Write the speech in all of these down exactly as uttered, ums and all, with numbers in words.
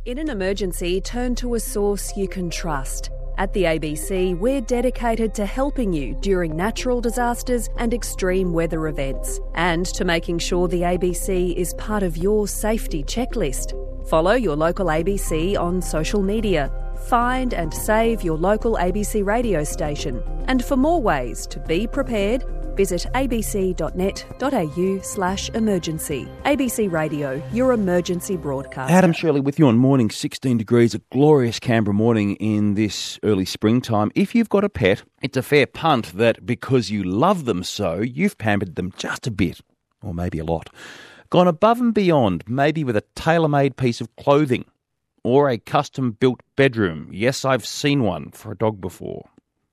In an emergency, turn to a source you can trust. At the A B C, we're dedicated to helping you during natural disasters and extreme weather events, and to making sure the A B C is part of your safety checklist. Follow your local A B C on social media. Find and save your local A B C radio station. And for more ways to be prepared, visit abc.net.au slash emergency. A B C Radio, your emergency broadcaster. Adam Shirley with you on Morning, sixteen degrees, a glorious Canberra morning in this early springtime. If you've got a pet, it's a fair punt that because you love them so, you've pampered them just a bit, or maybe a lot. Gone above and beyond, maybe with a tailor-made piece of clothing or a custom-built bedroom. Yes, I've seen one for a dog before.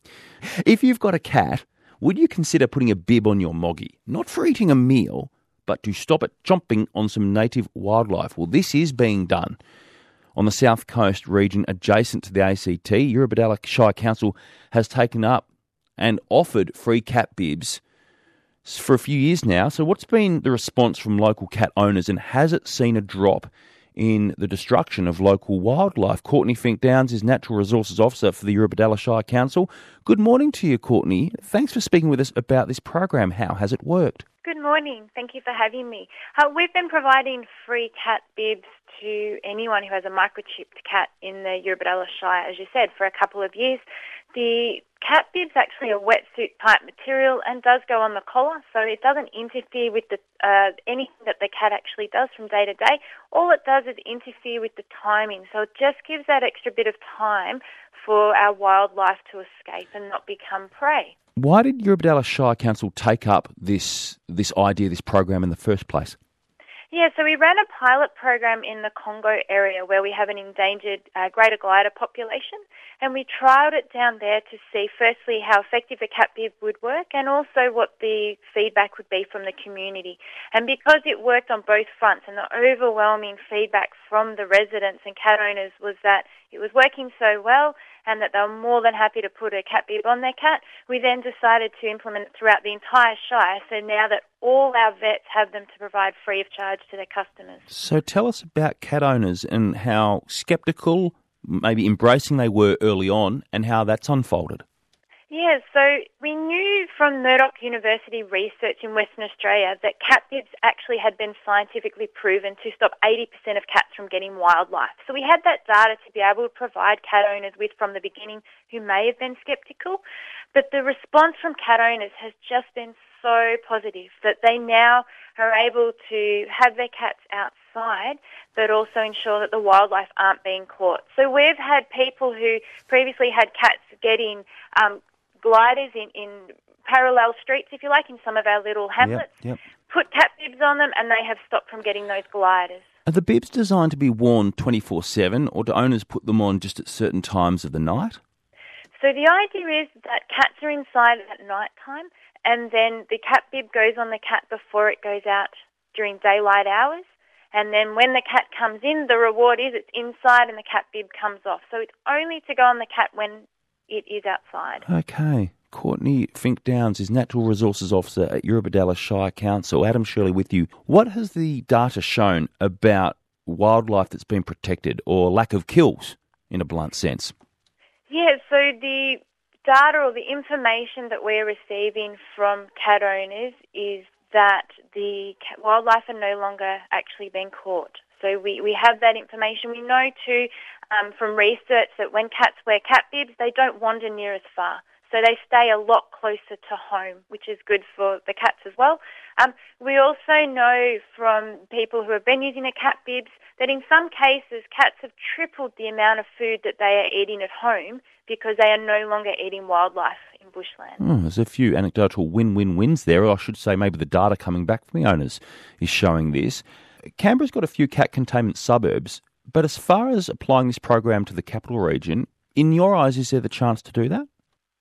If you've got a cat, would you consider putting a bib on your moggy? Not for eating a meal, but to stop it chomping on some native wildlife. Well, this is being done on the South Coast region adjacent to the A C T. Eurobodalla Shire Council has taken up and offered free cat bibs for a few years now. So what's been the response from local cat owners, and has it seen a drop in the destruction of local wildlife? Courtney Fink-Downs is Natural Resources Officer for the Eurobodalla Shire Council. Good morning to you, Courtney. Thanks for speaking with us about this program. How has it worked? Good morning. Thank you for having me. Uh, we've been providing free cat bibs to anyone who has a microchipped cat in the Eurobodalla Shire, as you said, for a couple of years. The cat bib's actually a wetsuit type material and does go on the collar, so it doesn't interfere with the uh, anything that the cat actually does from day to day. All it does is interfere with the timing, so it just gives that extra bit of time for our wildlife to escape and not become prey. Why did Eurobodalla Shire Council take up this this idea, this program in the first place? Yeah, so we ran a pilot program in the Congo area where we have an endangered uh, greater glider population, and we trialled it down there to see firstly how effective a cat bib would work and also what the feedback would be from the community. And because it worked on both fronts, and the overwhelming feedback from the residents and cat owners was that it was working so well and that they were more than happy to put a cat bib on their cat, we then decided to implement it throughout the entire Shire, so now that all our vets have them to provide free of charge to their customers. So tell us about cat owners and how sceptical, maybe embracing they were early on, and how that's unfolded. Yeah, so we knew from Murdoch University research in Western Australia that cat bibs actually had been scientifically proven to stop eighty percent of cats from getting wildlife. So we had that data to be able to provide cat owners with from the beginning who may have been sceptical. But the response from cat owners has just been so positive that they now are able to have their cats outside but also ensure that the wildlife aren't being caught. So we've had people who previously had cats getting um, gliders in, in parallel streets, if you like, in some of our little hamlets, yep, yep. put cat bibs on them, and they have stopped from getting those gliders. Are the bibs designed to be worn twenty-four seven, or do owners put them on just at certain times of the night? So the idea is that cats are inside at night time, and then the cat bib goes on the cat before it goes out during daylight hours. And then when the cat comes in, the reward is it's inside and the cat bib comes off. So it's only to go on the cat when it is outside. Okay. Courtney Fink-Downs is Natural Resources Officer at Eurobodalla Shire Council. Adam Shirley with you. What has the data shown about wildlife that's been protected, or lack of kills, in a blunt sense? Yeah, so the data or the information that we're receiving from cat owners is that the cat wildlife are no longer actually being caught. So we, we have that information. We know too um, from research that when cats wear cat bibs, they don't wander near as far. So they stay a lot closer to home, which is good for the cats as well. Um, we also know from people who have been using the cat bibs that in some cases cats have tripled the amount of food that they are eating at home because they are no longer eating wildlife in bushland. Oh, there's a few anecdotal win-win-wins there. Or I should say maybe the data coming back from the owners is showing this. Canberra's got a few cat containment suburbs, but as far as applying this program to the capital region, in your eyes, is there the chance to do that?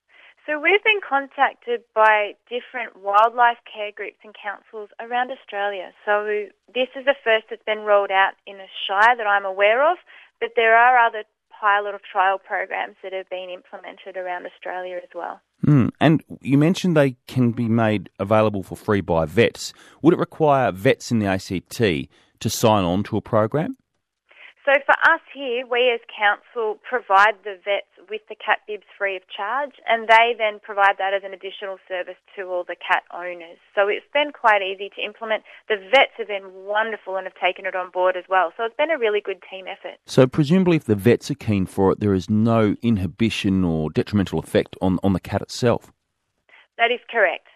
So we've been contacted by different wildlife care groups and councils around Australia. So this is the first that's been rolled out in a shire that I'm aware of, but there are other pilot or trial programs that have been implemented around Australia as well. Mm. And you mentioned they can be made available for free by vets. Would it require vets in the A C T to sign on to a program? So for us here, we as council provide the vets with the cat bibs free of charge, and they then provide that as an additional service to all the cat owners. So it's been quite easy to implement. The vets have been wonderful and have taken it on board as well. So it's been a really good team effort. So presumably if the vets are keen for it, there is no inhibition or detrimental effect on, on the cat itself? That is correct.